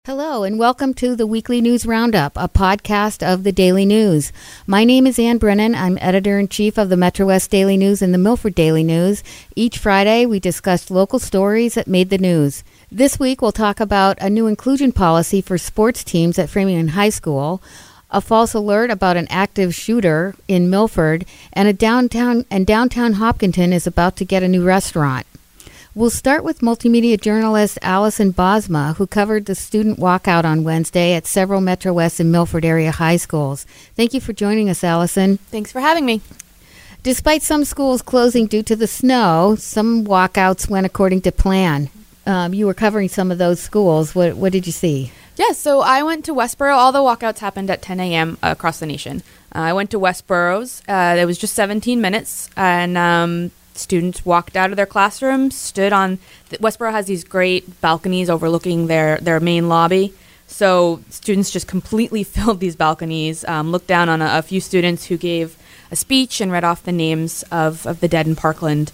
Hello, and welcome to the Weekly News Roundup, a podcast of the Daily News. My name is Ann Brennan. I'm editor-in-chief of the Metro West Daily News and the Milford Daily News. Each Friday, we discuss local stories that made the news. This week, we'll talk about a new inclusion policy for sports teams at Framingham High School, a false alert about an active shooter in Milford, and downtown Hopkinton is about to get a new restaurant. We'll start with multimedia journalist Allison Bosma, who covered the student walkout on Wednesday at several Metro West and Milford area high schools. Thank you for joining us, Allison. Thanks for having me. Despite some schools closing due to the snow, some walkouts went according to plan. You were covering some of those schools. What did you see? Yes, so I went to Westboro. All the walkouts happened at 10 a.m. Across the nation. I went to Westboro's. It was just 17 minutes, and students walked out of their classrooms, stood on Westboro has these great balconies overlooking their main lobby. So students just completely filled these balconies, looked down on a few students who gave a speech and read off the names of the dead in Parkland.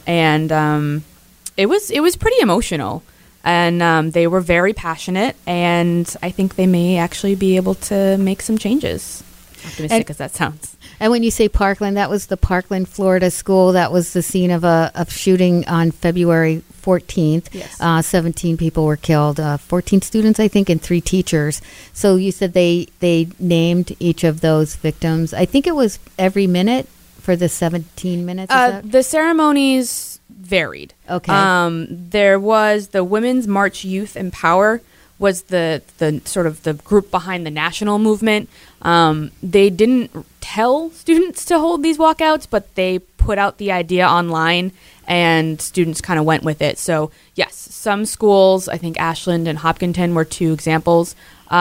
And it was pretty emotional. And they were very passionate, and I think they may actually be able to make some changes. Optimistic as that sounds. And when you say Parkland, that was the Parkland, Florida school. That was the scene of a shooting on February 14th. Yes. 17 people were killed, 14 students, I think, and 3 teachers. So you said they named each of those victims. I think it was every minute for the 17 minutes. The ceremonies varied. Okay. There was the Women's March Youth Empower was the sort of the group behind the national movement. They didn't tell students to hold these walkouts, but they put out the idea online, and students kind of went with it. So, yes, some schools, I think Ashland and Hopkinton were 2 examples,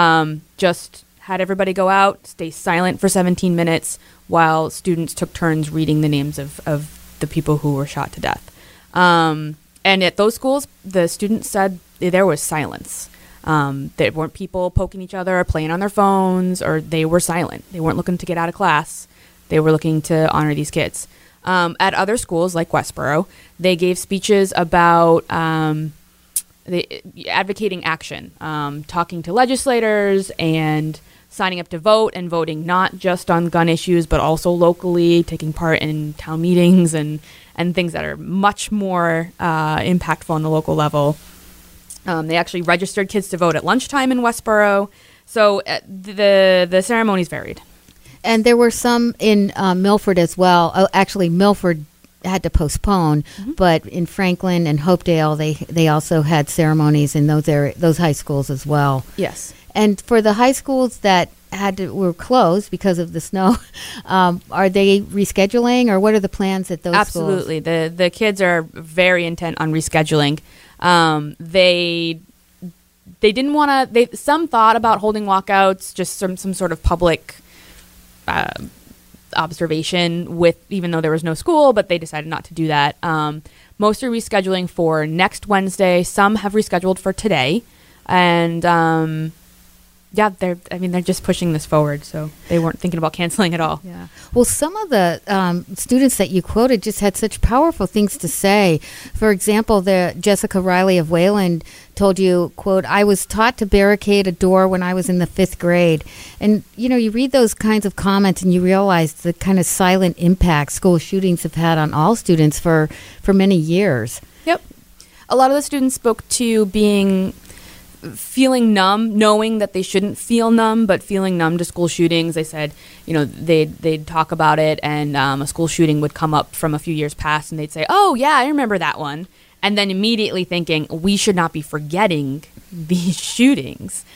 just had everybody go out, stay silent for 17 minutes while students took turns reading the names of the people who were shot to death. And at those schools, the students said there was silence. There weren't people poking each other or playing on their phones, or they were silent. They weren't looking to get out of class. They were looking to honor these kids. At other schools like Westboro, they gave speeches about advocating action, talking to legislators and signing up to vote and voting not just on gun issues, but also locally, taking part in town meetings and things that are much more impactful on the local level. They actually registered kids to vote at lunchtime in Westboro. So the ceremonies varied. And there were some in Milford as well. Actually, Milford had to postpone, but in Franklin and Hopedale, they also had ceremonies in those high schools as well. Yes. And for the high schools that were closed because of the snow, are they rescheduling, or what are the plans at those schools? Absolutely. The kids are very intent on rescheduling. They didn't want to. Some thought about holding walkouts, just some sort of public observation even though there was no school, but they decided not to do that. Most are rescheduling for next Wednesday. Some have rescheduled for today, and they're just pushing this forward, so they weren't thinking about canceling at all. Yeah. Well, some of the students that you quoted just had such powerful things to say. For example, the Jessica Riley of Wayland told you, quote, "I was taught to barricade a door when I was in the 5th grade." And, you read those kinds of comments and you realize the kind of silent impact school shootings have had on all students for many years. Yep. A lot of the students spoke to feeling numb, knowing that they shouldn't feel numb, but feeling numb to school shootings. They said, they'd talk about it, and a school shooting would come up from a few years past, and they'd say, "Oh, yeah, I remember that one." And then immediately thinking, we should not be forgetting these shootings.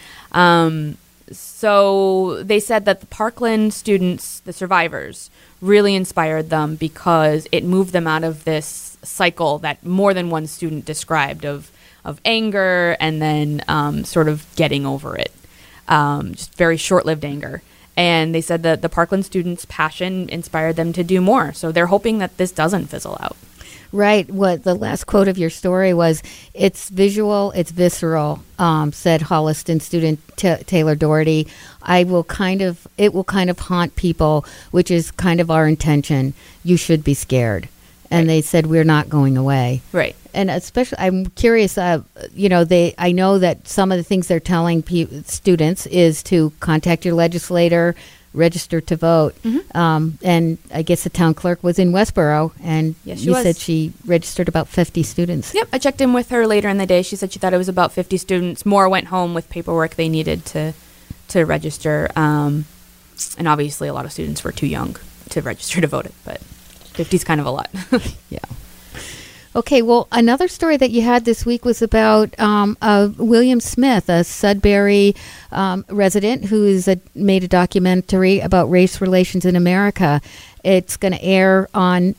So they said that the Parkland students, the survivors, really inspired them because it moved them out of this cycle that more than one student described of anger and then sort of getting over it, just very short-lived anger. And they said that the Parkland students' passion inspired them to do more. So they're hoping that this doesn't fizzle out. Right. What the last quote of your story was, "It's visual, it's visceral," said Holliston student Taylor Doherty. It will kind of haunt people, which is kind of our intention. You should be scared. and they said we're not going away. Right. And especially, I'm curious. I know that some of the things they're telling students is to contact your legislator, register to vote. And I guess the town clerk was in Westboro, and Yes, she you was. said she registered about 50 students. Yep, I checked in with her later in the day. She said she thought it was about 50 students. More went home with paperwork they needed to register. And obviously a lot of students were too young to register to vote it, but 50 is kind of a lot. Yeah. Okay, well, another story that you had this week was about William Smith, a Sudbury resident who made a documentary about race relations in America. It's going to air on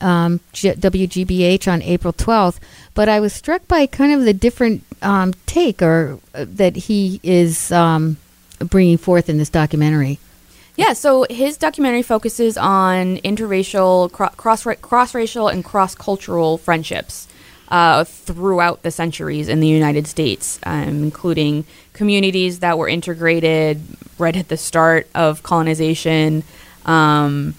WGBH on April 12th, but I was struck by kind of the different take that he is bringing forth in this documentary. Yeah, so his documentary focuses on interracial, cross-racial, and cross-cultural friendships throughout the centuries in the United States, including communities that were integrated right at the start of colonization, and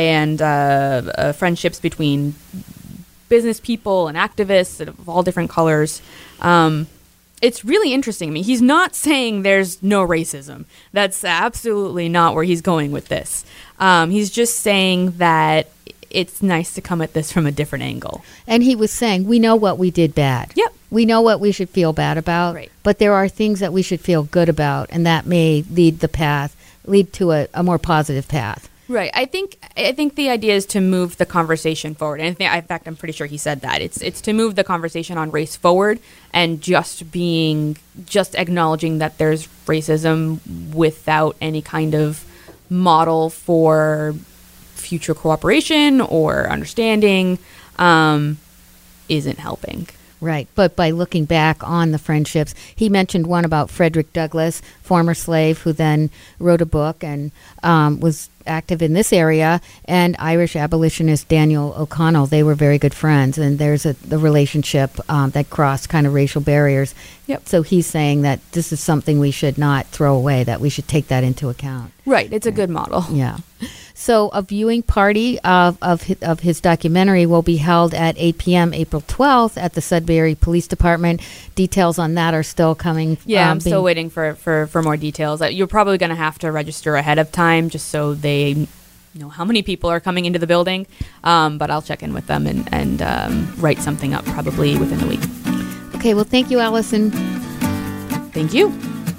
friendships between business people and activists of all different colors. It's really interesting. I mean, he's not saying there's no racism. That's absolutely not where he's going with this. He's just saying that it's nice to come at this from a different angle. And he was saying, we know what we did bad. Yep. We know what we should feel bad about. Right. But there are things that we should feel good about, and that may lead to a more positive path. Right. I think the idea is to move the conversation forward. And in fact, I'm pretty sure he said that. It's to move the conversation on race forward and just acknowledging that there's racism without any kind of model for future cooperation or understanding isn't helping. Right. But by looking back on the friendships, he mentioned one about Frederick Douglass, former slave, who then wrote a book and was active in this area, and Irish abolitionist Daniel O'Connell. They were very good friends, and there's the relationship that crossed kind of racial barriers. Yep. So he's saying that this is something we should not throw away, that we should take that into account. Right. It's a good model. Yeah. So a viewing party of his documentary will be held at 8 p.m. April 12th at the Sudbury Police Department. Details on that are still coming. Yeah, I'm still waiting for more details. You're probably going to have to register ahead of time just so they know how many people are coming into the building. But I'll check in with them and write something up probably within the week. Okay, well, thank you, Allison. Thank you.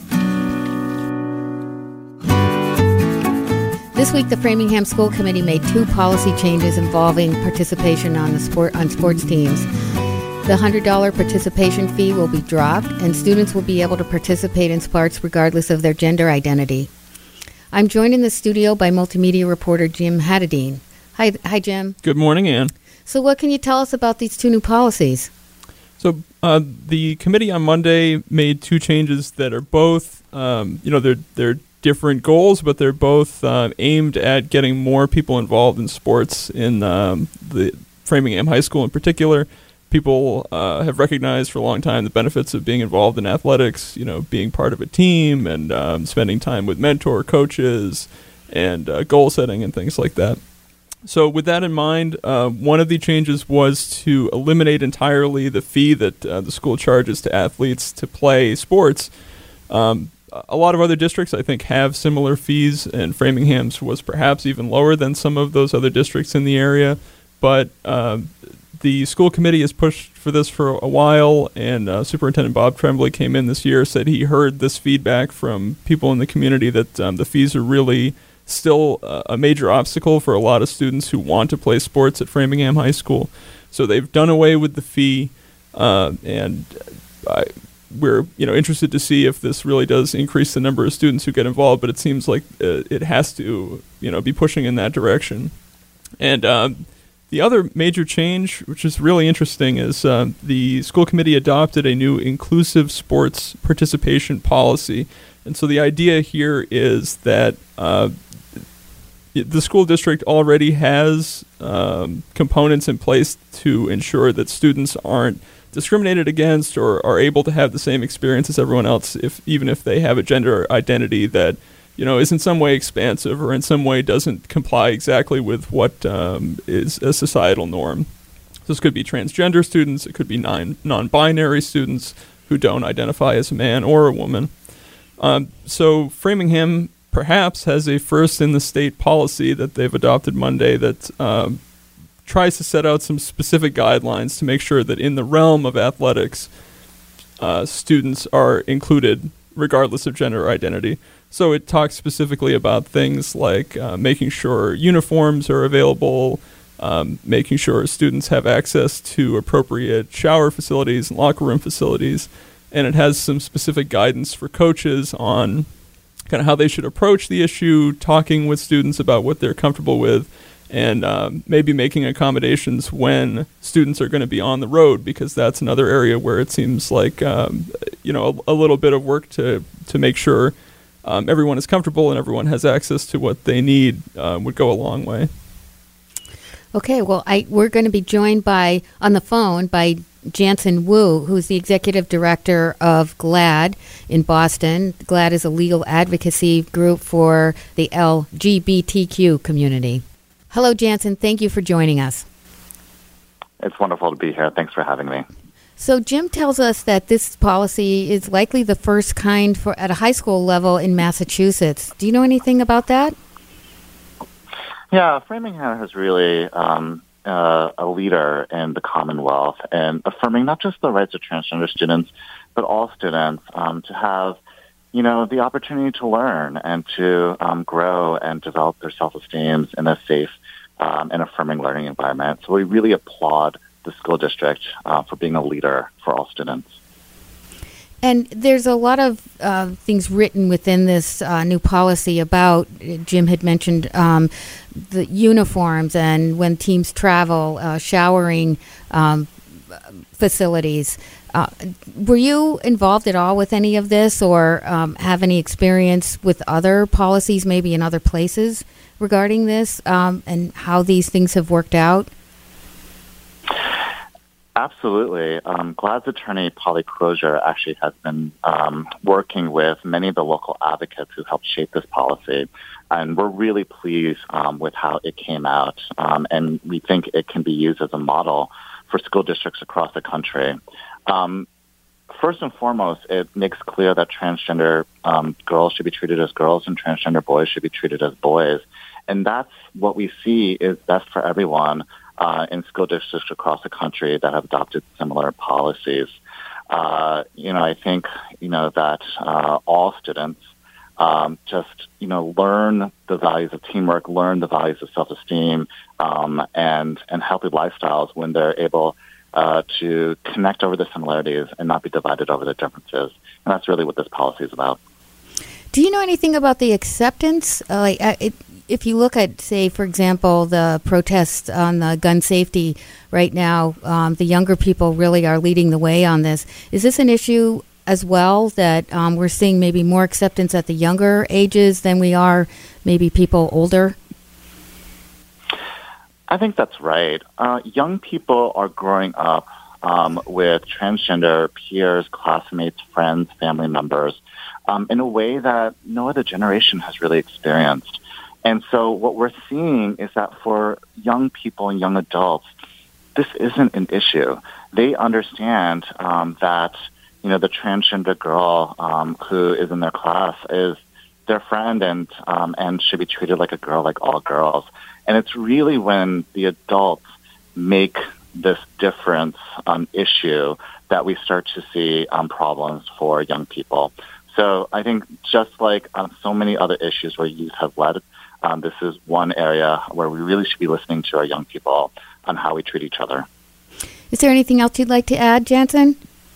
This week, the Framingham School Committee made 2 policy changes involving participation on sports teams. The $100 participation fee will be dropped, and students will be able to participate in sports regardless of their gender identity. I'm joined in the studio by multimedia reporter Jim Haddadine. Hi, Jim. Good morning, Ann. So what can you tell us about these 2 new policies? So the committee on Monday made 2 changes that are both, they're different goals, but they're both aimed at getting more people involved in sports in the Framingham High School in particular. People have recognized for a long time the benefits of being involved in athletics, being part of a team and spending time with mentor coaches and goal setting and things like that. So with that in mind, one of the changes was to eliminate entirely the fee that the school charges to athletes to play sports. A lot of other districts, I think, have similar fees, and Framingham's was perhaps even lower than some of those other districts in the area. But the school committee has pushed for this for a while, and Superintendent Bob Tremblay came in this year, said he heard this feedback from people in the community that the fees are really still a major obstacle for a lot of students who want to play sports at Framingham High School. So they've done away with the fee, and we're interested to see if this really does increase the number of students who get involved, but it seems like it has to be pushing in that direction. And the other major change, which is really interesting, is the school committee adopted a new inclusive sports participation policy. And so the idea here is that the school district already has components in place to ensure that students aren't discriminated against or are able to have the same experience as everyone else, even if they have a gender identity that is in some way expansive or in some way doesn't comply exactly with what is a societal norm. This could be transgender students, it could be non-binary students who don't identify as a man or a woman. So Framingham perhaps has a first-in-the-state policy that they've adopted Monday that tries to set out some specific guidelines to make sure that in the realm of athletics, students are included regardless of gender identity. So it talks specifically about things like making sure uniforms are available, making sure students have access to appropriate shower facilities and locker room facilities, and it has some specific guidance for coaches on kind of how they should approach the issue, talking with students about what they're comfortable with, and maybe making accommodations when students are going to be on the road, because that's another area where it seems like a little bit of work to make sure everyone is comfortable and everyone has access to what they need would go a long way. Okay, well, we're going to be joined on the phone by Jansen Wu, who's the executive director of GLAAD in Boston. GLAAD is a legal advocacy group for the LGBTQ community. Hello, Jansen. Thank you for joining us. It's wonderful to be here. Thanks for having me. So Jim tells us that this policy is likely the first kind at a high school level in Massachusetts. Do you know anything about that? Yeah, Framingham is really a leader in the Commonwealth and affirming not just the rights of transgender students, but all students to have, the opportunity to learn and to grow and develop their self-esteem in a safe and affirming learning environment. So we really applaud the school district for being a leader for all students. And there's a lot of things written within this new policy about, Jim had mentioned, the uniforms and when teams travel, showering facilities. Were you involved at all with any of this, or have any experience with other policies, maybe in other places, regarding this and how these things have worked out? Absolutely. GLAAD's attorney, Polly Crozier, actually has been working with many of the local advocates who helped shape this policy. And we're really pleased with how it came out. And we think it can be used as a model for school districts across the country. First and foremost, it makes clear that transgender girls should be treated as girls and transgender boys should be treated as boys. And that's what we see is best for everyone in school districts across the country that have adopted similar policies. I think, that all students learn the values of teamwork, learn the values of self-esteem, and healthy lifestyles when they're able to connect over the similarities and not be divided over the differences. And that's really what this policy is about. Do you know anything about the acceptance? If you look at, say, for example, the protests on the gun safety right now, the younger people really are leading the way on this. Is this an issue as well that we're seeing maybe more acceptance at the younger ages than we are maybe people older? I think that's right. Young people are growing up with transgender peers, classmates, friends, family members in a way that no other generation has really experienced. And so what we're seeing is that for young people and young adults, this isn't an issue. They understand that, the transgender girl who is in their class is their friend and should be treated like a girl, like all girls. And it's really when the adults make this difference issue that we start to see problems for young people. So I think just like on so many other issues where youth have led, this is one area where we really should be listening to our young people on how we treat each other. Is there anything else you'd like to add, Jansen?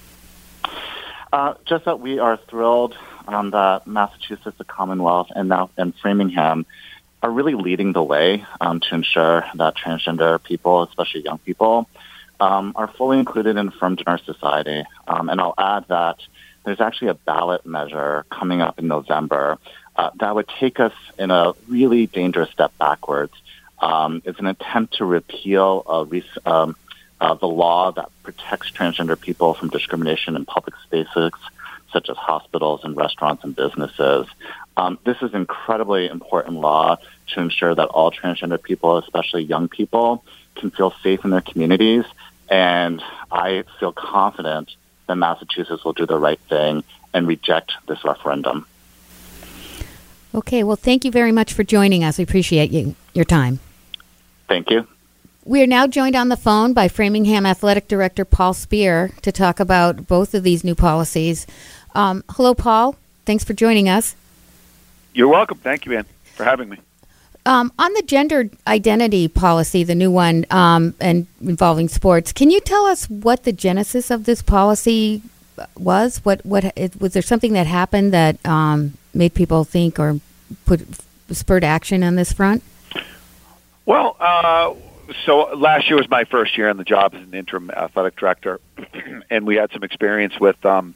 Just that we are thrilled that Massachusetts, the Commonwealth, and Framingham are really leading the way to ensure that transgender people, especially young people, are fully included and affirmed in our society. And I'll add that there's actually a ballot measure coming up in November that would take us in a really dangerous step backwards. It's an attempt to repeal the law that protects transgender people from discrimination in public spaces, such as hospitals and restaurants and businesses. This is an incredibly important law to ensure that all transgender people, especially young people, can feel safe in their communities. And I feel confident that Massachusetts will do the right thing and reject this referendum. Okay, well, thank you very much for joining us. We appreciate your time. Thank you. We are now joined on the phone by Framingham Athletic Director Paul Spear to talk about both of these new policies. Hello, Paul. Thanks for joining us. You're welcome. Thank you, Ann, for having me. On the gender identity policy, the new one, and involving sports, can you tell us what the genesis of this policy was? Was there something that happened that made people think or spurred action on this front? Well, so last year was my first year on the job as an interim athletic director, and we had some experience with, some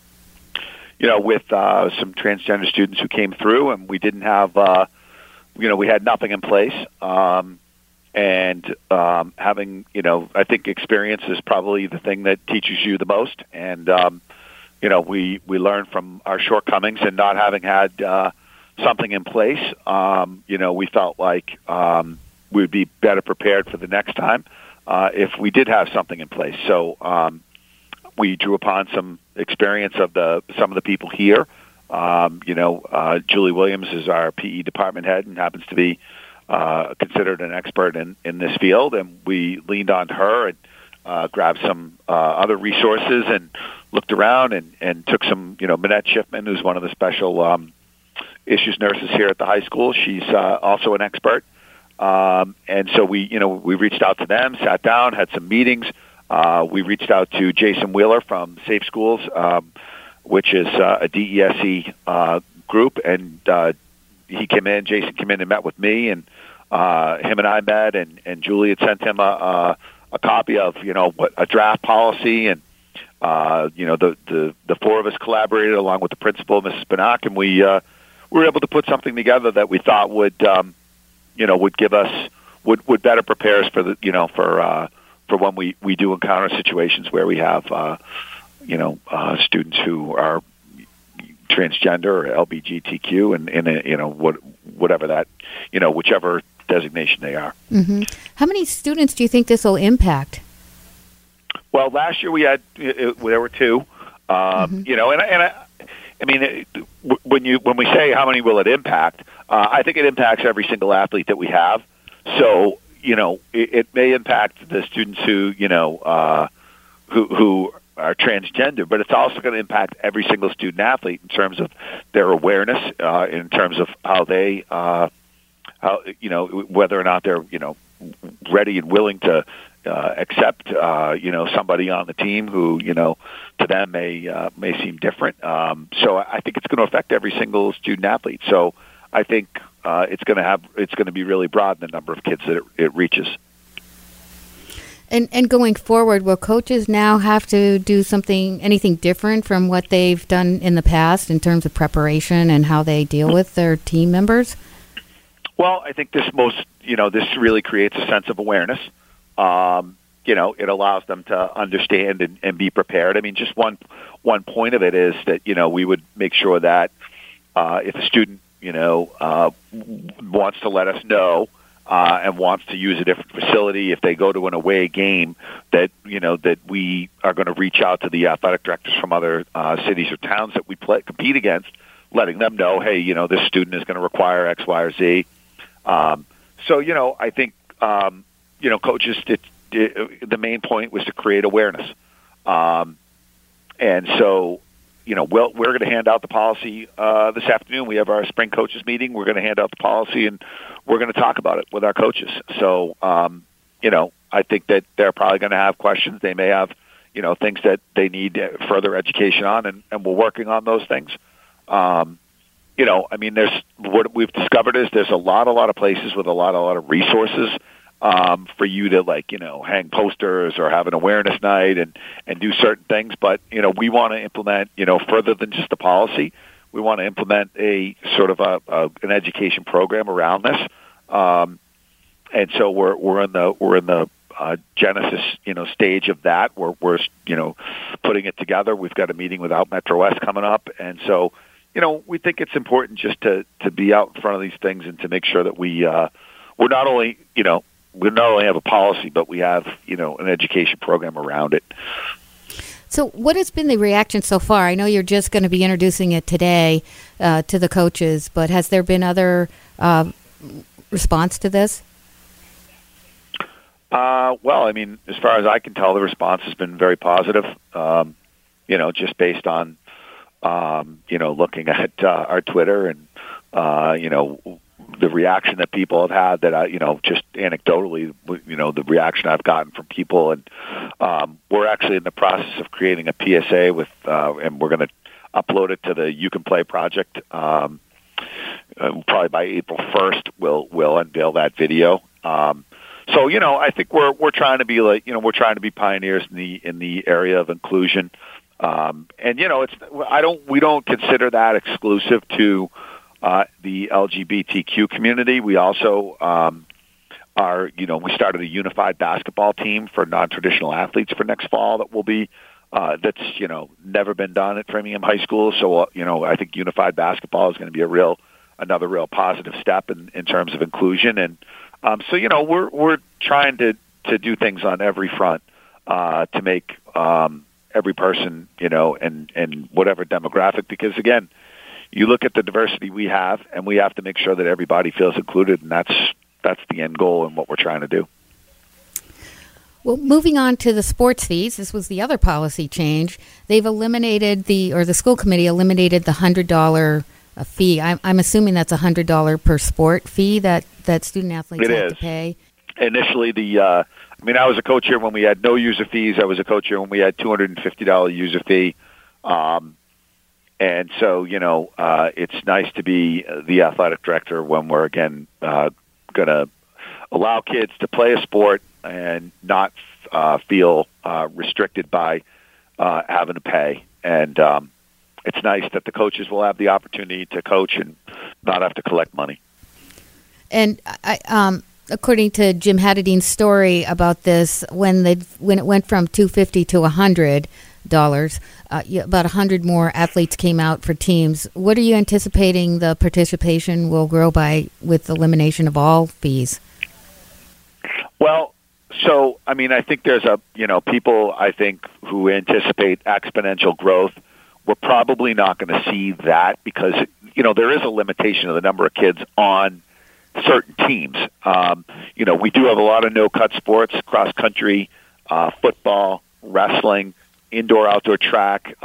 transgender students who came through, and we didn't have, we had nothing in place. Having, I think experience is probably the thing that teaches you the most. And, we learned from our shortcomings, and not having had something in place, we felt like we would be better prepared for the next time if we did have something in place. So we drew upon some experience of some of the people here. Julie Williams is our PE department head and happens to be considered an expert in this field, and we leaned on her and grabbed some other resources and looked around and took some, Minette Schiffman, who's one of the special issues nurses here at the high school. She's also an expert. And so we reached out to them, sat down, had some meetings. We reached out to Jason Wheeler from Safe Schools, which is a DESE group, and Jason came in and met with me, and him and I met, and Julie had sent him a copy of, a draft policy, and, the four of us collaborated along with the principal, Mrs. Banak, and we were able to put something together that we thought would give us, would better prepare us for when we do encounter situations where we have, students who are transgender or LGBTQ and whatever that, whichever designation they are. Mm-hmm. How many students do you think this will impact? Well, last year we had, there were two, when we say how many will it impact, I think it impacts every single athlete that we have. So, it may impact the students who are transgender, but it's also going to impact every single student athlete in terms of their awareness, in terms of how they, whether or not they're, ready and willing to accept, somebody on the team who, to them may seem different. So I think it's going to affect every single student athlete. So I think it's going to be really broad in the number of kids that it reaches. And going forward, will coaches now have to do anything different from what they've done in the past in terms of preparation and how they deal with their team members? Well, I think this really creates a sense of awareness. It allows them to understand and be prepared. I mean, just one point of it is that, we would make sure that if a student, wants to let us know, and wants to use a different facility, if they go to an away game, that that we are going to reach out to the athletic directors from other cities or towns that we compete against, letting them know, hey, this student is going to require X, Y, or Z. So I think coaches, the main point was to create awareness, and so we're going to hand out the policy this afternoon. We have our spring coaches meeting. We're going to hand out the policy, and we're going to talk about it with our coaches. So, I think that they're probably going to have questions. They may have, things that they need further education on, and we're working on those things. There's what we've discovered is there's a lot of places with a lot of resources for you to hang posters or have an awareness night and do certain things. But, we want to implement, further than just the policy. We want to implement a sort of an education program around this. And so we're in the genesis, stage of that. We're putting it together. We've got a meeting with Out Metro West coming up. And so, we think it's important just to be out in front of these things and to make sure that we're not only, we not only have a policy, but we have, an education program around it. So what has been the reaction so far? I know you're just going to be introducing it today to the coaches, but has there been other response to this? Well, as far as I can tell, the response has been very positive, just based on, looking at our Twitter and, the reaction that people have had that, just anecdotally, the reaction I've gotten from people. And we're actually in the process of creating a PSA with, and we're going to upload it to the You Can Play project. Probably by April 1st, we'll unveil that video. So, I think we're trying to be we're trying to be pioneers in the area of inclusion. And, we don't consider that exclusive to the LGBTQ community. We also we started a unified basketball team for non-traditional athletes for next fall that will be that's never been done at Framingham High School. So I think unified basketball is going to be another real positive step in terms of inclusion. And so we're trying to do things on every front to make every person and whatever demographic, because again, you look at the diversity we have, and we have to make sure that everybody feels included, and that's the end goal and what we're trying to do. Well, moving on to the sports fees, this was the other policy change. They've eliminated the school committee eliminated the $100 fee. I'm assuming that's $100 per sport fee that student athletes have to pay. Initially, I was a coach here when we had no user fees. I was a coach here when we had $250 user fee. And so, it's nice to be the athletic director when we're, again, going to allow kids to play a sport and not feel restricted by having to pay. And it's nice that the coaches will have the opportunity to coach and not have to collect money. And according to Jim Haddadine's story about this, when it went from $250 to $100, about 100 more athletes came out for teams. What are you anticipating the participation will grow by with elimination of all fees? Well, so I think there's people I think who anticipate exponential growth. We're probably not going to see that because there is a limitation of the number of kids on certain teams. We do have a lot of no-cut sports, cross country, football, wrestling, indoor-outdoor track.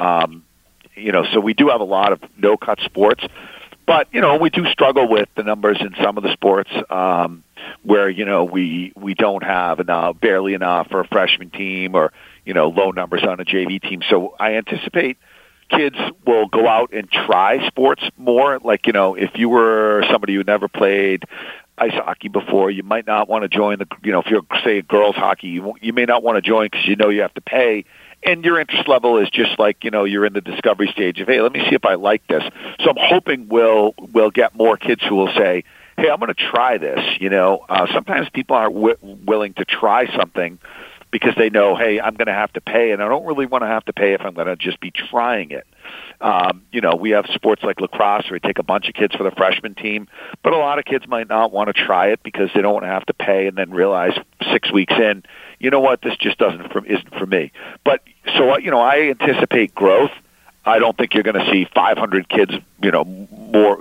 So we do have a lot of no-cut sports. But, we do struggle with the numbers in some of the sports where, we don't have barely enough for a freshman team or, low numbers on a JV team. So I anticipate kids will go out and try sports more. Like, if you were somebody who never played ice hockey before, you might not want to join if you're, say, girls hockey, you may not want to join because you have to pay. And your interest level is just like, you're in the discovery stage of, hey, let me see if I like this. So I'm hoping we'll get more kids who will say, hey, I'm going to try this. Sometimes people aren't willing to try something because they know, hey, I'm going to have to pay, and I don't really want to have to pay if I'm going to just be trying it. We have sports like lacrosse where we take a bunch of kids for the freshman team, but a lot of kids might not want to try it because they don't want to have to pay and then realize 6 weeks in, you know what, this just isn't for me. But so, I anticipate growth. I don't think you're going to see 500 kids, more,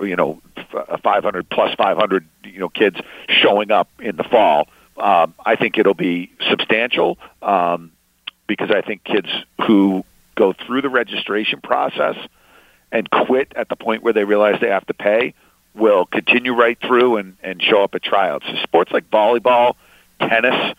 500 plus 500, kids showing up in the fall. I think it'll be substantial because I think kids who go through the registration process and quit at the point where they realize they have to pay will continue right through and show up at tryouts. So sports like volleyball, tennis,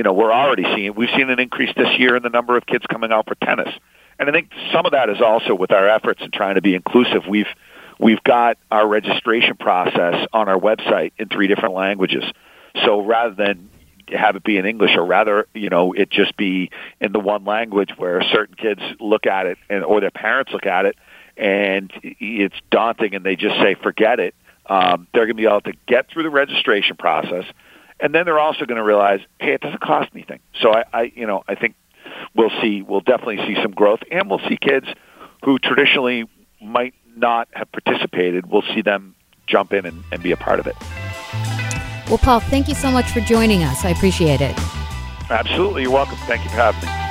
we've seen an increase this year in the number of kids coming out for tennis. And I think some of that is also with our efforts in trying to be inclusive. We've got our registration process on our website in 3 different languages. So rather than have it be in English, or rather, it just be in the one language where certain kids look at it or their parents look at it and it's daunting and they just say, forget it. They're going to be able to get through the registration process. And then they're also going to realize, hey, it doesn't cost anything. So I think we'll definitely see some growth, and we'll see kids who traditionally might not have participated. We'll see them jump in and be a part of it. Well, Paul, thank you so much for joining us. I appreciate it. Absolutely. You're welcome. Thank you for having me.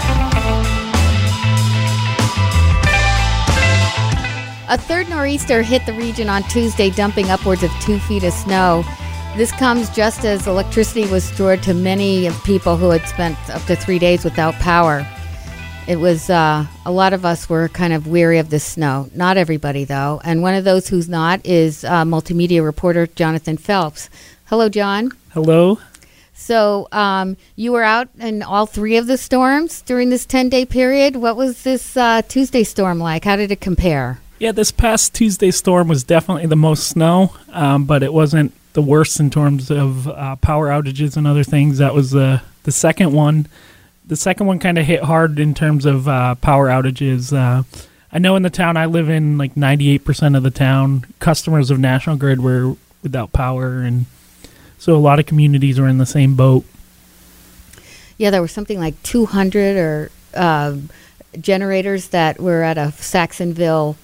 A third nor'easter hit the region on Tuesday, dumping upwards of 2 feet of snow. This comes just as electricity was restored to many of people who had spent up to 3 days without power. It was, a lot of us were kind of weary of this snow. Not everybody, though. And one of those who's not is multimedia reporter Jonathan Phelps. Hello, John. Hello. So you were out in all 3 of the storms during this 10-day period. What was this Tuesday storm like? How did it compare? Yeah, this past Tuesday storm was definitely the most snow, but it wasn't the worst in terms of power outages and other things. That was the second one. The second one kind of hit hard in terms of power outages. I know in the town I live in, like 98% of the town, customers of National Grid were without power, and so a lot of communities were in the same boat. Yeah, there was something like 200 or generators that were at a Saxonville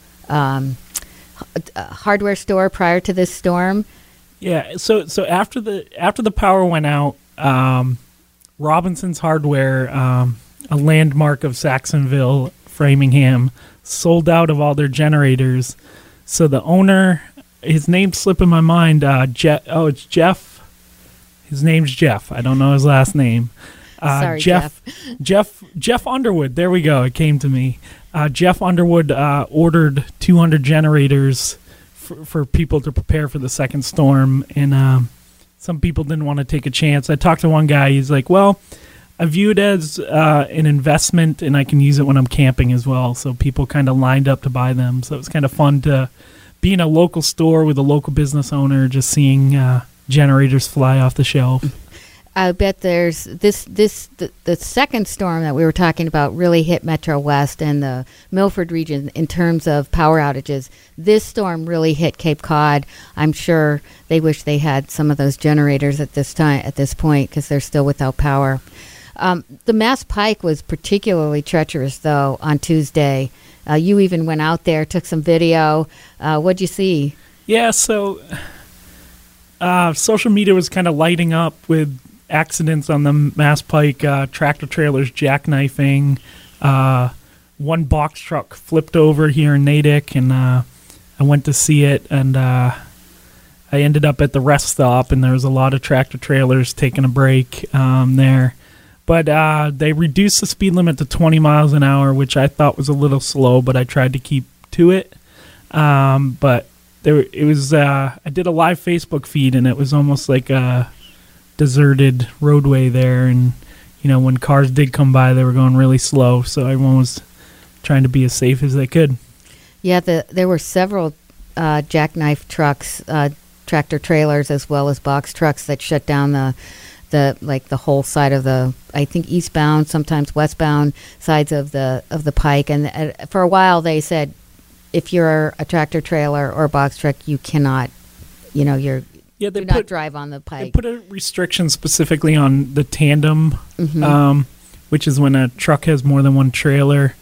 hardware store prior to this storm. Yeah, so after the power went out, Robinson's Hardware, a landmark of Saxonville, Framingham, sold out of all their generators. So the owner, his name's slipping my mind. It's Jeff. His name's Jeff. I don't know his last name. Sorry, Jeff Underwood. There we go. It came to me. Jeff Underwood ordered 200 generators for people to prepare for the second storm, and some people didn't want to take a chance. I talked to one guy. He's like, well, I view it as an investment, and I can use it when I'm camping as well. So people kind of lined up to buy them. So it was kind of fun to be in a local store with a local business owner, just seeing generators fly off the shelf. I bet there's the second storm that we were talking about really hit Metro West and the Milford region in terms of power outages. This storm really hit Cape Cod. I'm sure they wish they had some of those generators at this point, because they're still without power. The Mass Pike was particularly treacherous, though, on Tuesday. You even went out there, took some video. What'd you see? Yeah, so social media was kind of lighting up with accidents on the Mass Pike, tractor trailers jackknifing. One box truck flipped over here in Natick, and I went to see it, and I ended up at the rest stop, and there was a lot of tractor trailers taking a break there. But they reduced the speed limit to 20 miles an hour, which I thought was a little slow, but I tried to keep to it. But it was. I did a live Facebook feed, and it was almost like a deserted roadway there, and when cars did come by, they were going really slow, so everyone was trying to be as safe as they could. Yeah, there were several jackknife trucks, tractor trailers, as well as box trucks that shut down the whole side of the, I think, eastbound, sometimes westbound sides of the Pike. And for a while they said, if you're a tractor trailer or a box truck, you cannot, do not drive on the Pike. They put a restriction specifically on the tandem, which is when a truck has more than one trailer.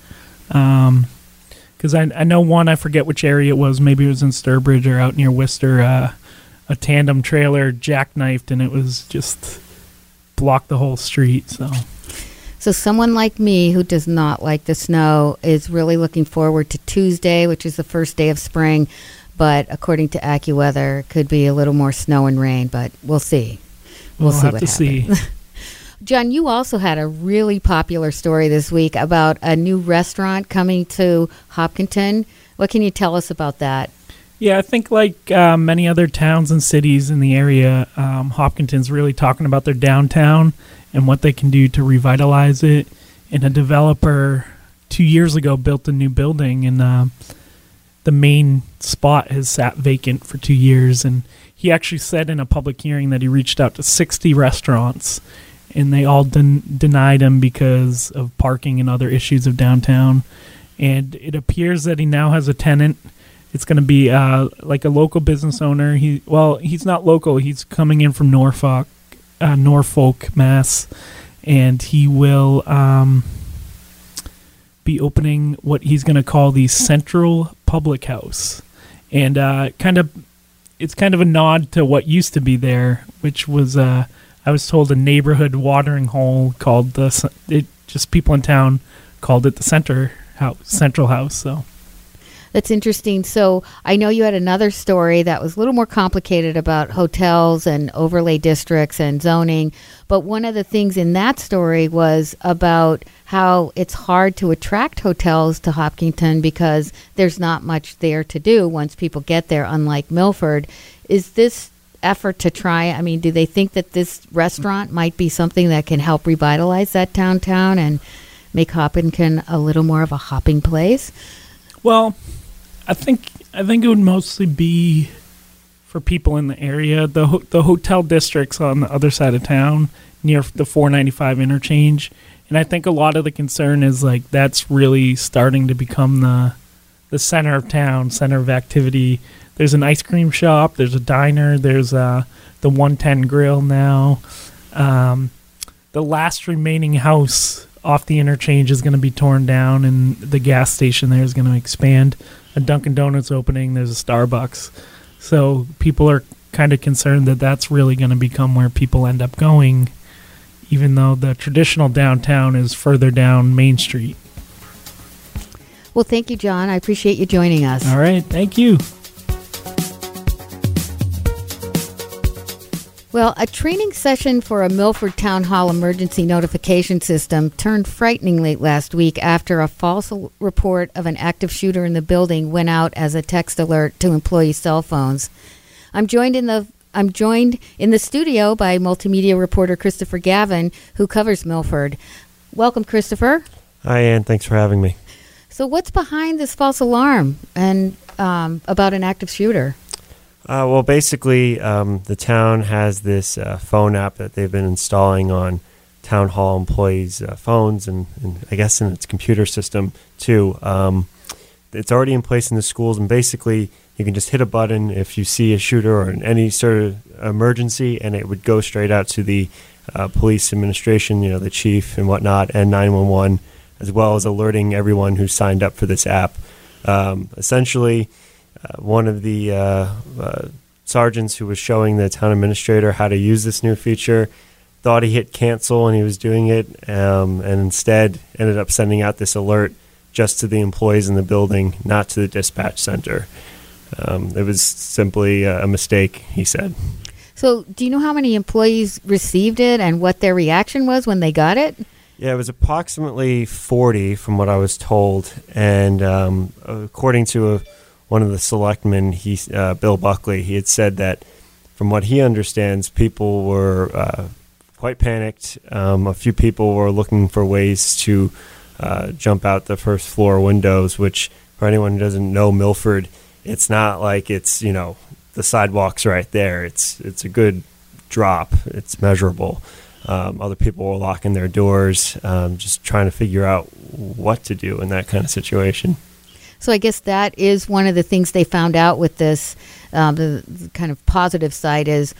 Because I know one, I forget which area it was. Maybe it was in Sturbridge or out near Worcester. A tandem trailer jackknifed, and it was just blocked the whole street. So someone like me who does not like the snow is really looking forward to Tuesday, which is the first day of spring. But according to AccuWeather, it could be a little more snow and rain, but we'll see. We'll see have what to happens. see. John, you also had a really popular story this week about a new restaurant coming to Hopkinton. What can you tell us about that? Yeah, I think like many other towns and cities in the area, Hopkinton's really talking about their downtown and what they can do to revitalize it. And a developer 2 years ago built a new building, and the main spot has sat vacant for 2 years. And he actually said in a public hearing that he reached out to 60 restaurants, and they all denied him because of parking and other issues of downtown. And it appears that he now has a tenant. It's going to be like a local business owner. He's not local. He's coming in from Norfolk, Mass, and he will be opening what he's going to call the Central Public House. And kind of it's kind of a nod to what used to be there, which was I was told a neighborhood watering hole called just people in town called it the Central House. So That's interesting. So I know you had another story that was a little more complicated about hotels and overlay districts and zoning. But one of the things in that story was about how it's hard to attract hotels to Hopkinton because there's not much there to do once people get there, unlike Milford. Is this effort to try, I mean, do they think that this restaurant might be something that can help revitalize that downtown and make Hopkinton a little more of a hopping place? Well, I think it would mostly be for people in the area. The hotel district's on the other side of town near the 495 interchange, and I think a lot of the concern is like that's really starting to become the center of town, center of activity. There's an ice cream shop, there's a diner, there's the 110 Grill now. The last remaining house off the interchange is going to be torn down, and the gas station there is going to expand. A Dunkin' Donuts opening, there's a Starbucks. So people are kind of concerned that that's really going to become where people end up going, even though the traditional downtown is further down Main Street. Well, thank you, John. I appreciate you joining us. All right, thank you. Well, a training session for a Milford Town Hall emergency notification system turned frightening late last week after a false report of an active shooter in the building went out as a text alert to employee cell phones. I'm joined in the studio by multimedia reporter Christopher Gavin, who covers Milford. Welcome, Christopher. Hi, Ann. Thanks for having me. So what's behind this false alarm and about an active shooter? Well, basically, the town has this phone app that they've been installing on town hall employees' phones and I guess in its computer system, too. It's already in place in the schools, and basically you can just hit a button if you see a shooter or any sort of emergency, and it would go straight out to the police administration, the chief and whatnot, and 911, as well as alerting everyone who signed up for this app. Essentially, one of the sergeants who was showing the town administrator how to use this new feature thought he hit cancel and he was doing it, and instead ended up sending out this alert just to the employees in the building, not to the dispatch center. It was simply a mistake, he said. So do you know how many employees received it and what their reaction was when they got it? Yeah, it was approximately 40 from what I was told, and according to one of the selectmen, Bill Buckley, he had said that from what he understands, people were quite panicked. A few people were looking for ways to jump out the first floor windows, which for anyone who doesn't know Milford, it's not like it's, the sidewalk's right there. It's a good drop. It's measurable. Other people were locking their doors, just trying to figure out what to do in that kind of situation. So I guess that is one of the things they found out with this. The kind of positive side is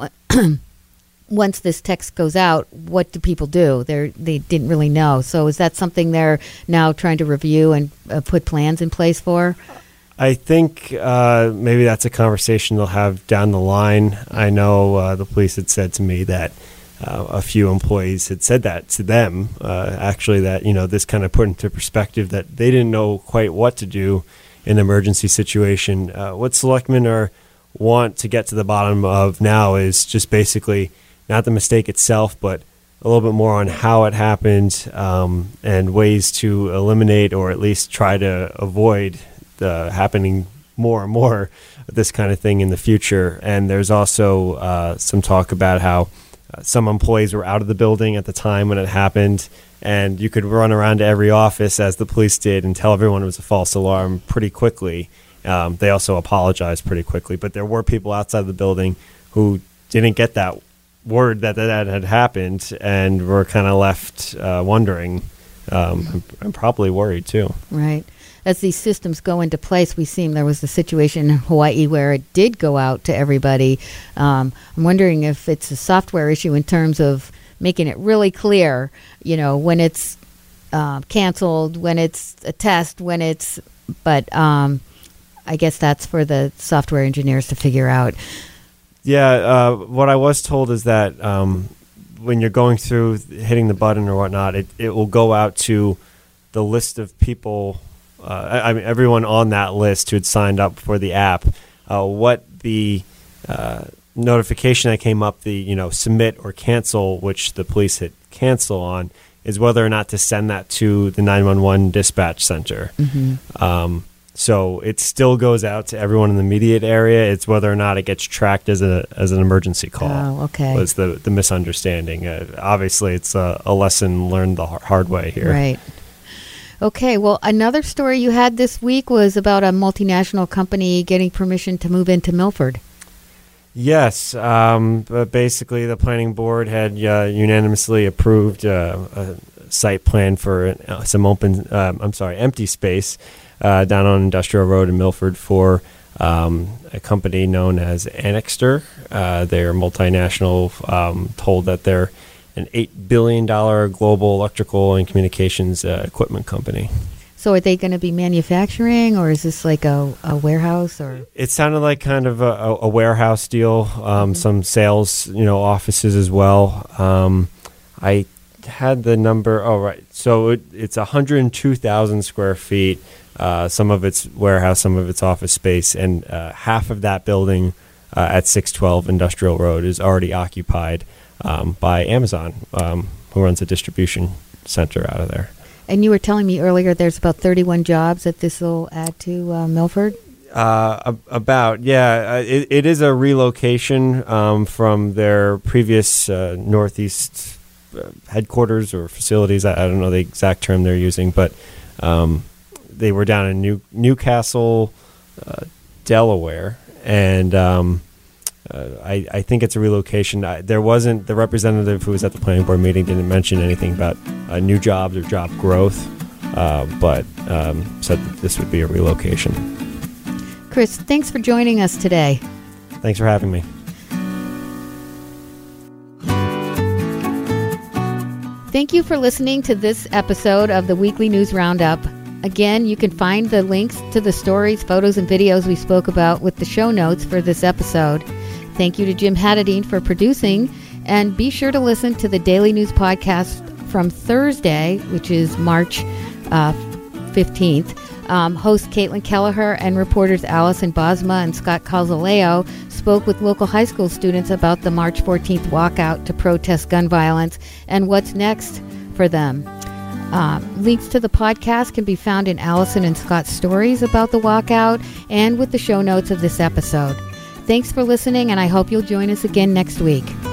once this text goes out, what do people do? They didn't really know. So is that something they're now trying to review and put plans in place for? I think maybe that's a conversation they'll have down the line. I know the police had said to me that a few employees had said that to them, actually, that, this kind of put into perspective that they didn't know quite what to do in an emergency situation. What selectmen want to get to the bottom of now is just basically not the mistake itself, but a little bit more on how it happened and ways to eliminate or at least try to avoid happening more and more of this kind of thing in the future. And there's also some talk about how some employees were out of the building at the time when it happened, and you could run around to every office, as the police did, and tell everyone it was a false alarm pretty quickly. They also apologized pretty quickly, but there were people outside the building who didn't get that word that had happened and were kind of left wondering and probably worried too. Right. As these systems go into place, there was a situation in Hawaii where it did go out to everybody. I'm wondering if it's a software issue in terms of making it really clear, when it's canceled, when it's a test, but I guess that's for the software engineers to figure out. Yeah, what I was told is that when you're going through hitting the button or whatnot, it will go out to the list of people, everyone on that list who had signed up for the app, what the notification that came up, the submit or cancel, which the police hit cancel on, is whether or not to send that to the 911 dispatch center. Mm-hmm. So it still goes out to everyone in the immediate area. It's whether or not it gets tracked as an emergency call. Oh, okay. Was the misunderstanding. Obviously, it's a lesson learned the hard way here. Right. Okay, well, another story you had this week was about a multinational company getting permission to move into Milford. Yes, but basically the planning board had unanimously approved a site plan for some empty space down on Industrial Road in Milford for a company known as Annixter. They're multinational, told that they're an $8 billion global electrical and communications equipment company. So are they going to be manufacturing, or is this like a warehouse? Or it sounded like kind of a warehouse deal, some sales, offices as well. I had the number. Oh, right. So it's 102,000 square feet. Some of it's warehouse, some of it's office space, and half of that building at 612 Industrial Road is already occupied by Amazon, who runs a distribution center out of there. And you were telling me earlier there's about 31 jobs that this will add to Milford? It is a relocation from their previous Northeast headquarters or facilities. I don't know the exact term they're using, but they were down in Newcastle, Delaware, and I think it's a relocation. There wasn't, the representative who was at the planning board meeting didn't mention anything about new jobs or job growth, but said that this would be a relocation. Chris, thanks for joining us today. Thanks for having me. Thank you for listening to this episode of the Weekly News Roundup. Again, you can find the links to the stories, photos, and videos we spoke about with the show notes for this episode. Thank you to Jim Haddadine for producing, and be sure to listen to the Daily News Podcast from Thursday, which is March 15th. Host Caitlin Kelleher and reporters Allison Bosma and Scott Calzaleo spoke with local high school students about the March 14th walkout to protest gun violence and what's next for them. Links to the podcast can be found in Allison and Scott's stories about the walkout and with the show notes of this episode. Thanks for listening, and I hope you'll join us again next week.